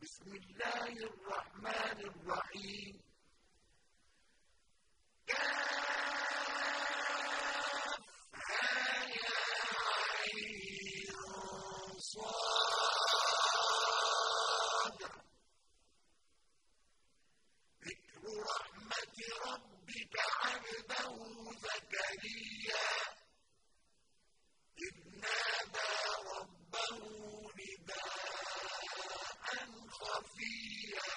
بسم الله الرحمن الرحيم. كافها يا عين صاد. ذكر رحمة ربك عبده زكريا إذ نادى ربه نداء خفيا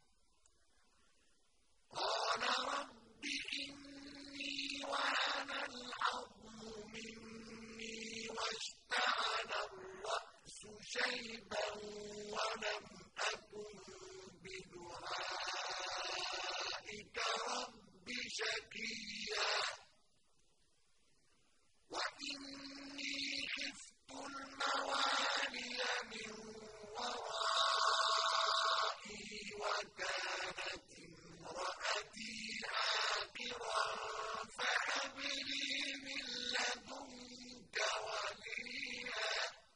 قال رب إني وهن العظم مني واشتعل الرأس شيبا ولم أكن بدعائك رب شقيا وإني خفت الموالي من ورائي وكانت امرأتي عاقرا فهب لي من لدنك وليا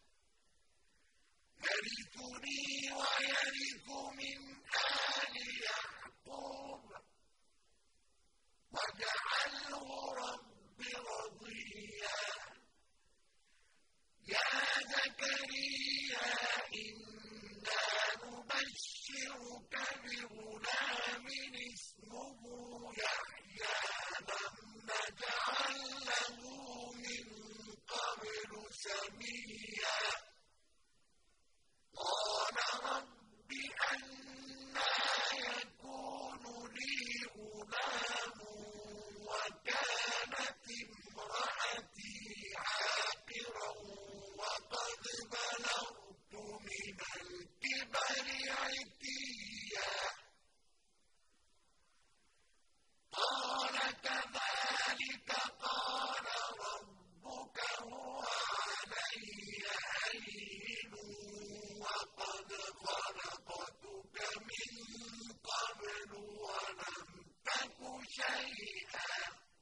يرثني ويرث من آل يعقوب واجعله رب رضيا يا زكريا إنا نبشرك بغلام اسمه يحيى لم نجعل له من قبل سميا قال رب أنى يكون لي غلام وكانت امرأتي عاقرا وقد بلغت من الكبر عتيا قال كذلك قال ربك هو علي هين وقد خلقتك من قبل ولم تك شيئا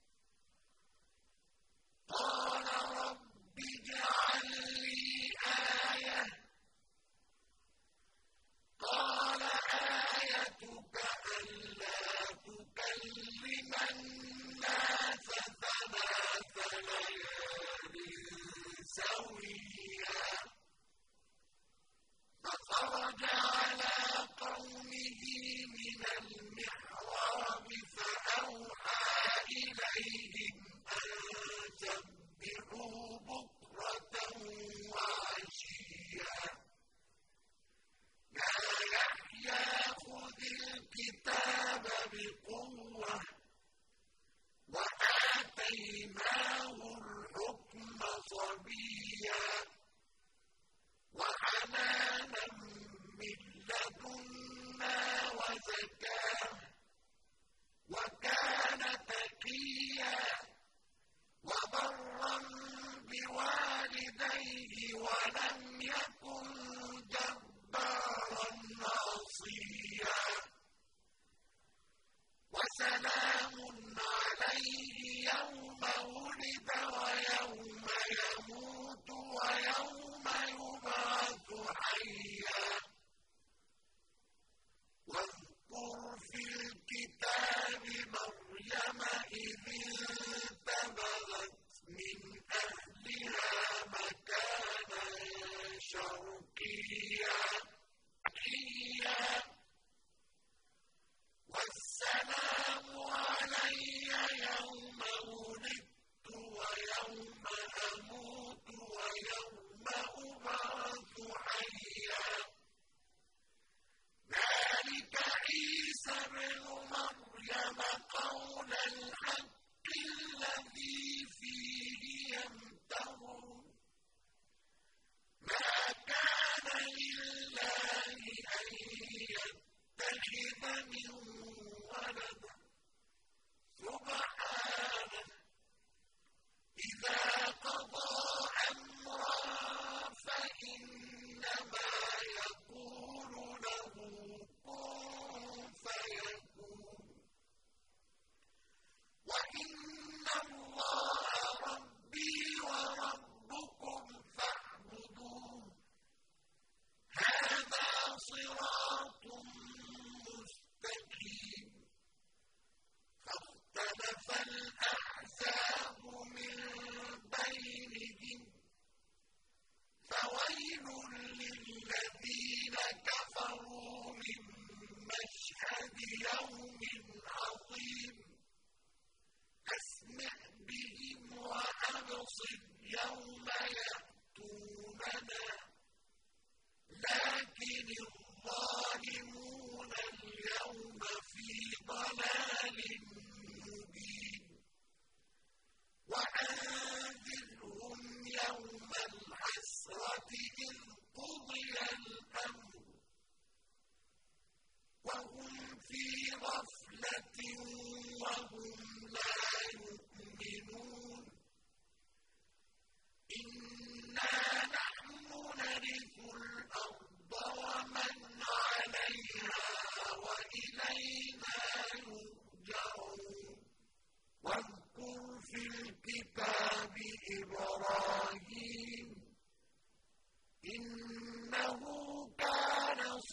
قال رب اجعل لي آية قال آيتك ألا تكلم الناس ثلاث ليال سويا فخرج على قومه من المحراب فأوحى إليهم أن سبحوا بكرة وعشيا يا يحيى خذ الكتاب بقوة وآتيناه الحكم صبيا وحنانا من لدنا وزكاة وكان تقيا وبرا بوالديه ولم يكن جبارا عصيا وسلام عليه يوم ولد ويوم يموت ويوم يبعث حيا واذكر في الكتاب مريم إذ انتبذت من أهلها مكانا شرقيا والسلام علي يوم ولدت ويوم أموت ويوم أبعث حيا ذلك عيسى ابن مريم قول الحق الذي فيه يمترون ما كان لله أن يتخذ من ولد سبحانه إذا قضى أمرا فإنما يقول له كن فيكون وإن الله ربي وربكم فاعبدوه هذا صراط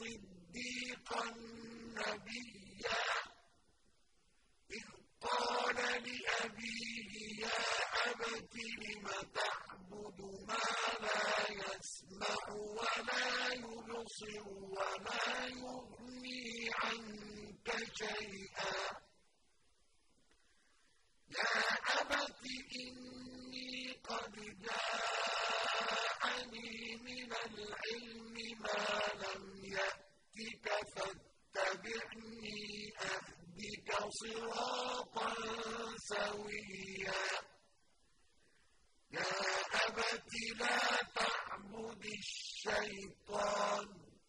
صِدِّيقًا نَّبِيًّا إِذْ قَالَ لِأَبِيهِ يَا أَبَتِ لِمَ تَعْبُدُ مَا لَا يَسْمَعُ وَلَا يُبْصِرُ وَلَا يُغْنِي عَنكَ شَيْئًا يَا أَبَتِ إِنِّي قَدْ جَاءَنِي مِنَ الْعِلْمِ مَا لَمْ يَأْتِكَ فَاتَّبِعْنِي أَهْدِكَ صِرَاطًا سَوِيًّا يَا أَبَتِ لَا تَعْبُدِ الشَّيْطَانَ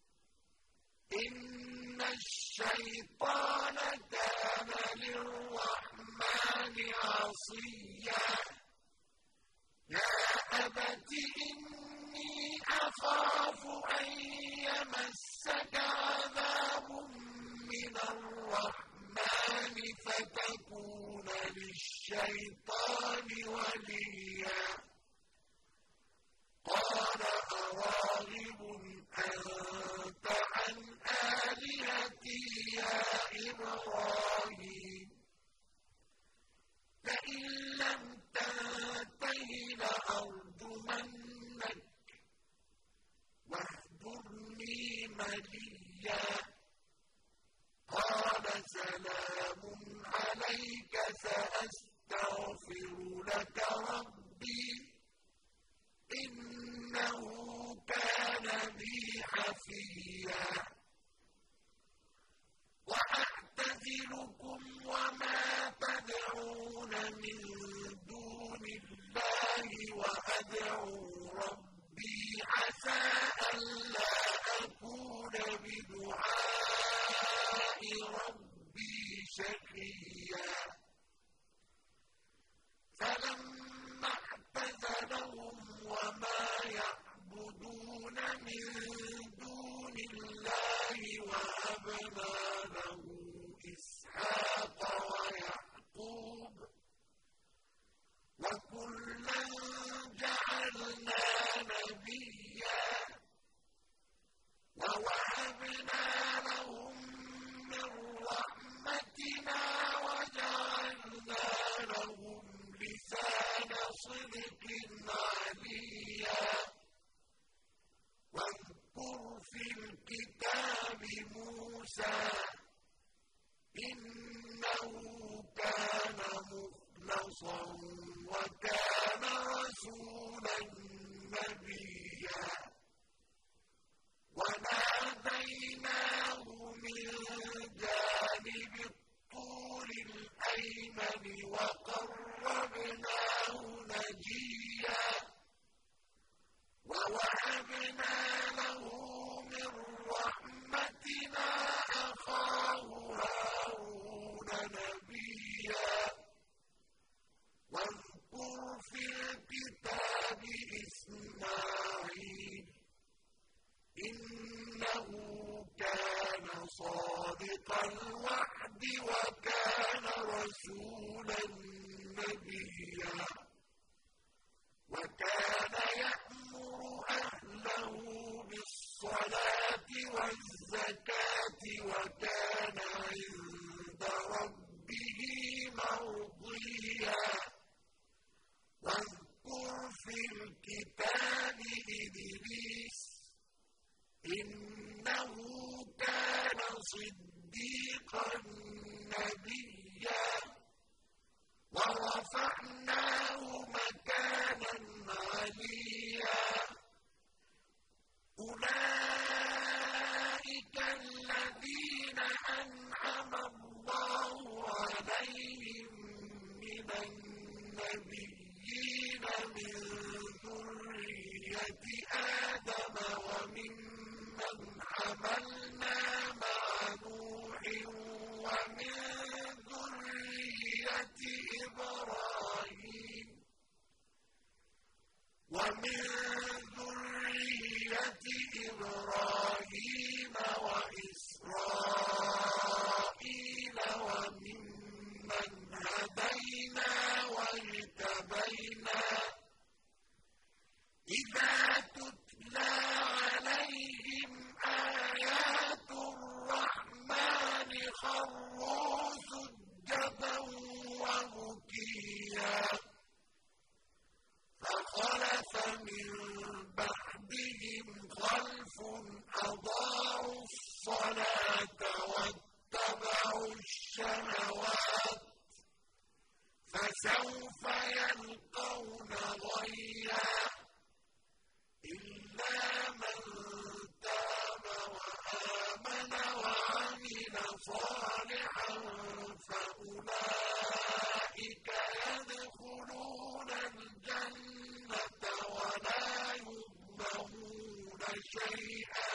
إِنَّ الشَّيْطَانَ كَانَ لِلرَّحْمَٰنِ عَصِيًّا يَا أَبَتِ إِنِّي أَخَافُ أَن يَمَسَّكَ عَذَابٌ مِّنَ الرَّحْمَٰنِ فَتَكُونَ لِلشَّيْطَانِ وَلِيًّا قَالَ أَرَاغِبٌ أَنتَ عَنْ آلِهَتِي يَا إِبْرَاهِيمُ لَئِن لَّمْ تَنتَهِ لَأَرْجُمَنَّكَ وَاهْجُرْنِي مَلِيًّا قَالَ سَلَامٌ عَلَيْكَ سَأَسْتَغْفِرُ لَكَ رَبِّي إِنَّهُ كَانَ بِي حَفِيًّا وَأَعْتَزِلُكُمْ وَمَا تَدْعُونَ مِن دُونِ اللَّهِ وَأَدْعُو رَبِّي عَسَىٰ أَلَّا أَكُونَ بِدُعَاءِ رَبِّي شَقِيًّا فَلَمَّا اعْتَزَلَهُمْ وَمَا يَعْبُدُونَ مِن دُونِ اللَّهِ وَهَبْنَا لَهُ إِسْحَاقَ وَيَعْقُوبَ وَكُلًّا جَعَلْنَا نَبِيًّا وَوَهَبْنَا لَهُم مِّن رَّحْمَتِنَا وَجَعَلْنَا لَهُمْ لِسَانَ صِدْقٍ عَلِيًّا وَاذْكُرْ فِي الْكِتَابِ مُوسَىٰ إِنَّهُ كَانَ مُخْلَصًا وَكَانَ رَسُولًا نَّبِيًّا وَنَادَيْنَاهُ مِن جَانِبِ الطُّورِ الْأَيْمَنِ وَقَرَّبْنَاهُ نَجِيًّا وَوَهَبْنَا لَهُ مِن رَّحْمَتِنَا أَخَاهُ هَارُونَ نَبِيًّا وَاذْكُرْ فِي الْكِتَابِ إِسْمَاعِيلَ إِنَّهُ كَانَ صَادِقَ الْوَعْدِ وَكَانَ رَسُولًا نَّبِيًّا وَكَانَ يَأْمُرُ أَهْلَهُ بِالصَّلَاةِ وَالزَّكَاةِ وَكَانَ عِندَ رَبِّهِ مَرْضِيًّا وَاذْكُرْ فِي الْكِتَابِ إِدْرِيسَ إِنَّهُ كَانَ صِدِّيقًا نَّبِيًّا وَرَفَعْنَاهُ مَكَانًا عَلِيًّا أُولَٰئِكَ الَّذِينَ أَنْعَمَ اللَّهُ عَلَيْهِم مِّنَ النَّبِيِّينَ مِن ذُرِّيَّةِ آدَمَ وَمِمَّنْ حَمَلْنَا مَعَ نُوحٍ وَمِن السماوات فسوف يلقون غيا إلا من تاب وآمن وعمل صالحا فأولئك يدخلون الجنة ولا يظلمون شيئا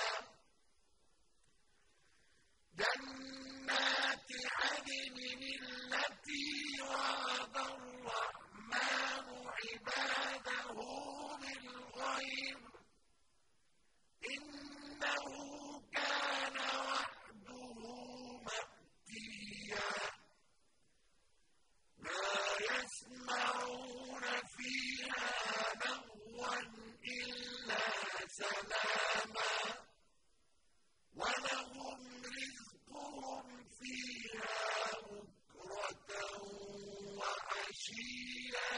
جنات عدن التي وعد الرحمن عباده بالغيب إنه كان وعده مأتيا لا يسمعون فيها لغوا إلا سلاما ولهم رزقهم فيها بكرة وعشيا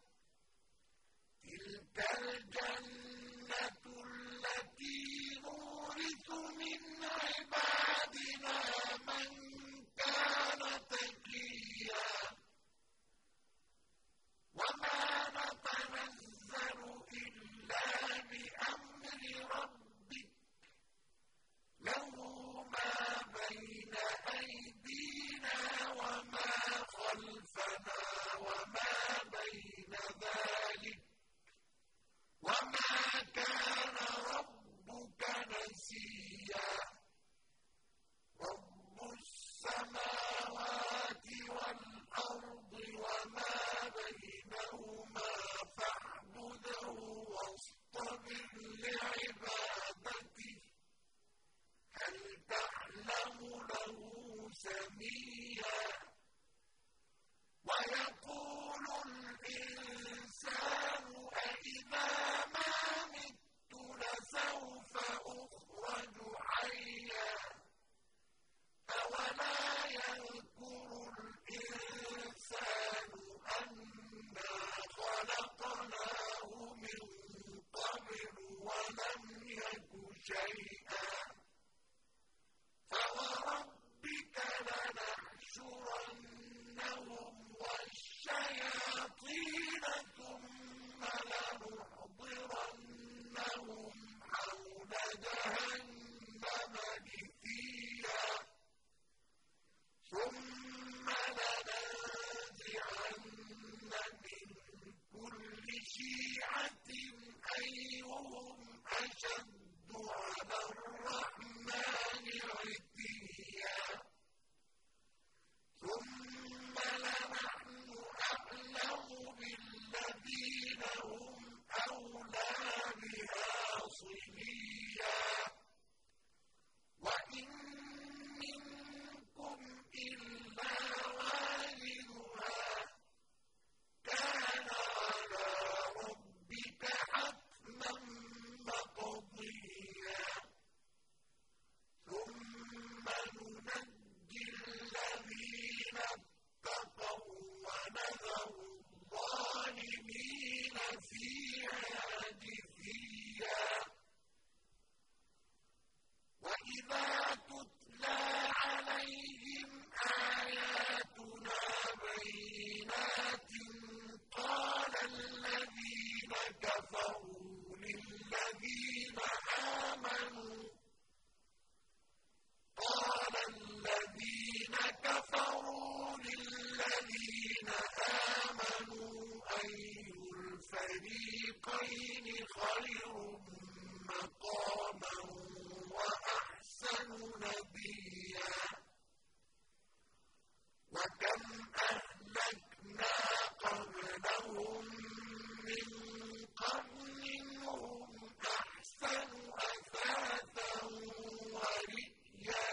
تلك الجنة التي نورث من عبادنا من كان تقيا وما نتنزل إلا بأمر ربك له ما بين أيدينا وما خلفنا وما بين ذلك وما كان ربك نسيا رب السماوات والأرض وما بينهما فاعبده واصطبر لعبادته هل تعلم له سميا ويقول الإنسان أإذا ما مت لسوف أخرج حيا أولا يذكر الإنسان أنا خلقناه من قبل ولم يك شيئا فوربك لنحشرنهم والشياطين ثم لنحضرنهم حول جهنم جثيا ثم لننزعن من كل شيعة أيهم أشد على الرحمن عتيا ثم لنحن أعلم بالذين هم أولى بها صليا وإن منكم إلا واردها كان على ربك حتما مقضيا ثم ننجي الذين اتقوا ونذر الظالمين فيها جثيا وإذا تتلى عليهم آياتنا بينات قال الذين كفروا للذين آمنوا أي الفريقين خير مقاما وأحسن نديا وكم أهلكنا قبلهم من قرن هم أحسن أثاثا ورئيا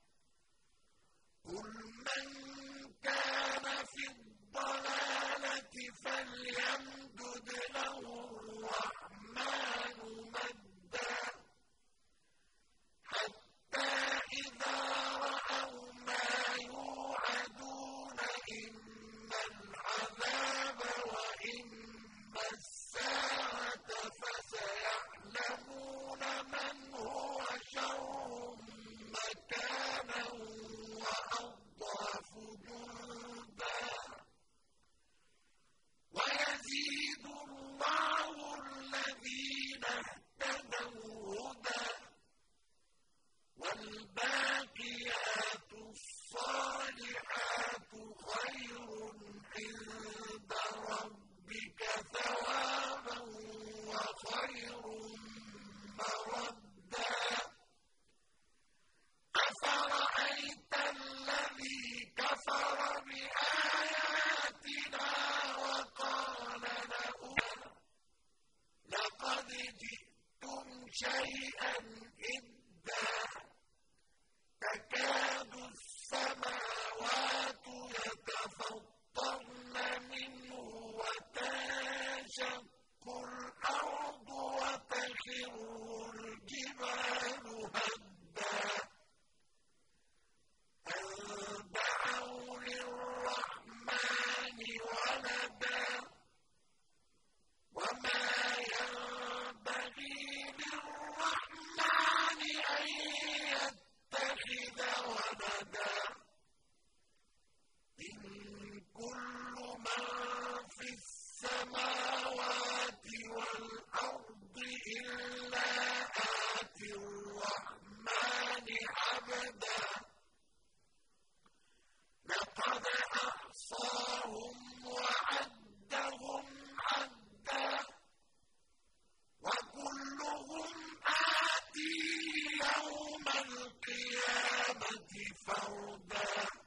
قل من كان في الضلالة فليمدد له الرحمن مدا حتى إذا رأى بِآيَاتِنَا وَقَالَ لَقَدْ جِئْتُمْ شَيْئًا إِدًّا تَكَادُ السَّمَاوَاتُ يَتَفَطَّرْنَ مِنْهُ وَتَنشَقُّ الْأَرْضُ وَتَخِرُّ الْجِبَالُ هَدًّا أَن دَعَوْا لِلرَّحْمَٰنِ وَلَدًا وَمَا يَنبَغِي لِلرَّحْمَٰنِ أَن يَتَّخِذَ وَلَدًا إِن كُلُّ مَن فِي السَّمَاوَاتِ وَالْأَرْضِ إِلَّا آتِي الرَّحْمَٰنِ عَبْدًا لَّقَدْ أَحْصَاهُمْ وَعَدَّهُمْ عَدًّا وَكُلُّهُمْ آتِيهِ يَوْمَ الْقِيَامَةِ فَرْدًا